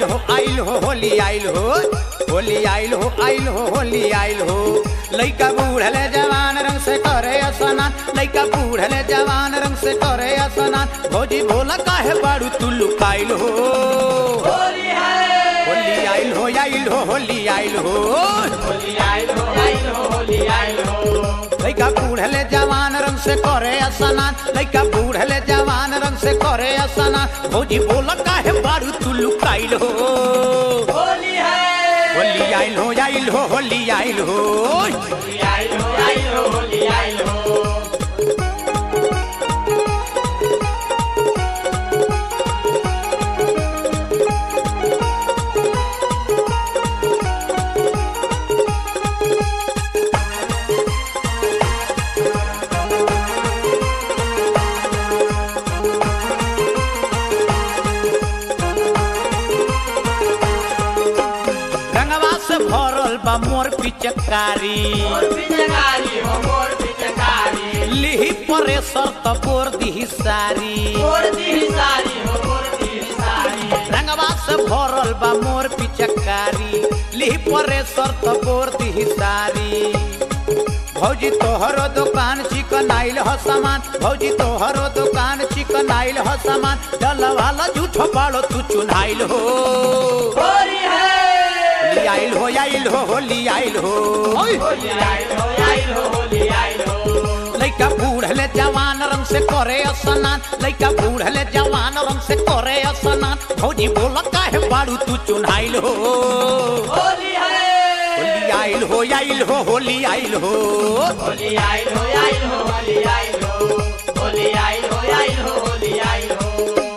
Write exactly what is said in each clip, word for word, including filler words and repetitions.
आइल हो आइल हो होली आइल हो होली आइल हो आइल हो होली आइल हो लइका बूढ़ले जवान रंग से करे स्नान लइका बूढ़ले जवान रंग से करे स्नान भौजी भोला काहे बाड़ू तू लुकाइल हो होली है होली आइल हो आइल हो होली आइल हो होली आइल हो आइल हो होली आइल हो लइका बूढ़ले जवान रंग से करे स्नान लइका बूढ़ले जवान रंग से करे स्नान भौजी भोला काहे बाड़ू तू लुकाइल हो होली है होली आइल हो आइल हो होली आइल हो होली आइल हो आइल हो होली आइल हो भरल बा मोर पिचकारी मोर पिचकारी हो मोर पिचकारी लिही परे शर्त बोर दिही सारी मोर दिही सारी हो मोर दिही सारी रंगवा से भरल बा मोर पिचकारी लिही परे शर्त बोर दिही सारी भौजी तोहरो दुकान चिकन आइल हो सामान भौजी तोहरो दुकान चिकन आइल हो सामान चल वाला झूठो बाड़ो तू चुनाइल हो होली है होली आइल हो आइल हो होली आइल हो होली आइल हो आइल हो होली आइल हो लइका बूढ़ले जवान रंग से करे स्नान लइका बूढ़ले जवान रंग से करे स्नान भौजी बोला काहे बाड़ू तू चुनाइल हो होली है होली आइल हो आइल हो होली आइल हो होली आइल हो आइल हो होली आइल हो होली आइल हो आइल हो होली आइल हो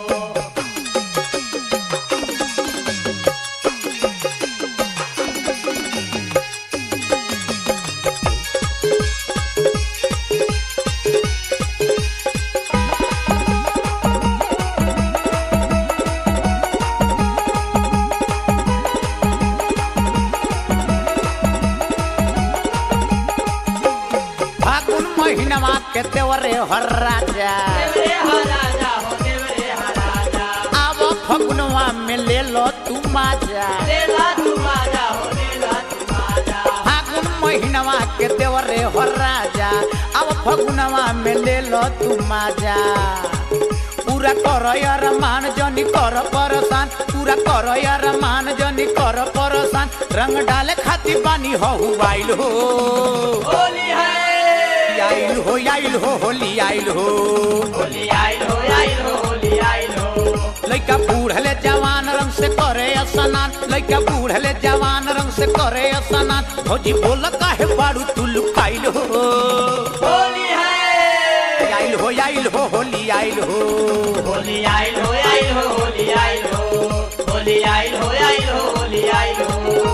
महीनवा के तेवरे हर राजा देवरे हराजा हो देवरे हराजा अब फगुनवा में ले लो तू माजा लेला तू माजा हो लेला तू माजा फागुन महीनवा के तेवरे हर राजा अब फगुनवा में ले लो तू माजा पूरा करो यार मान जनी कर परसान पूरा करो यार मान जनी कर परसान रंग डाले खाती बानी हो आइल हो होली है आइल हो आइल हो होली आइल हो होली आइल हो आइल हो होली आइल हो लइका बूढ़ले जवान रंग से करे स्नान लइका बूढ़ले जवान रंग से करे स्नान भौजी बोल काहे बाड़ू तू लुकाइल हो होली है आइल हो आइल हो होली आइल हो होली आइल हो आइल हो होली आइल हो होली आइल हो आइल हो होली आइल हो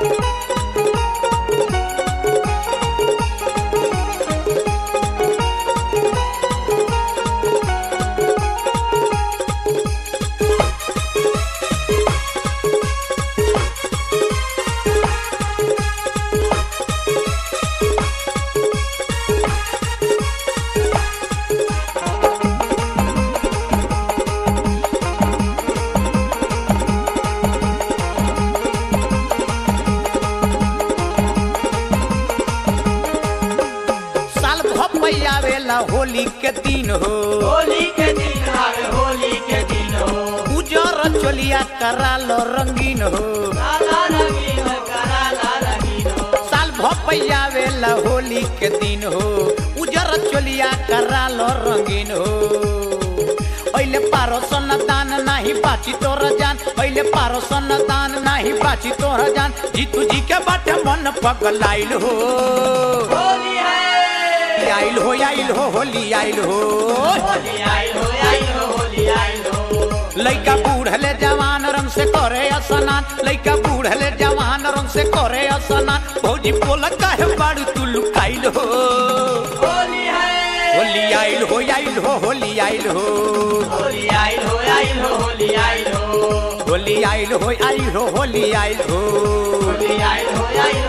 आवेला होली के दिन हो होली के दिन आवे होली के दिन हो उजर चोलिया करा लो रंगीन हो काला रंगीन करा ला रंगीन हो साल भपैया वेला होली के दिन हो उजर चोलिया करा लो रंगीन हो पहले पारो सन दान नाही बाची तोर जान पहले पारो सन दान नाही बाची तोर जान जीतू जी के बाटे मन पगलाइल हो होली है आइल हो आइल हो होली आइल हो होली आइल हो आइल हो होली आइल हो लइका बूढ़ले जवान रंग से करे स्नान लइका बूढ़ले जवान रंग से करे स्नान भौजी बोल काहे बाड़ू तू लुकाइल हो होली है होली आइल हो आइल हो होली आइल हो होली आइल हो आइल हो होली आइल हो होली आइल हो आइल हो होली आइल हो होली आइल हो आइल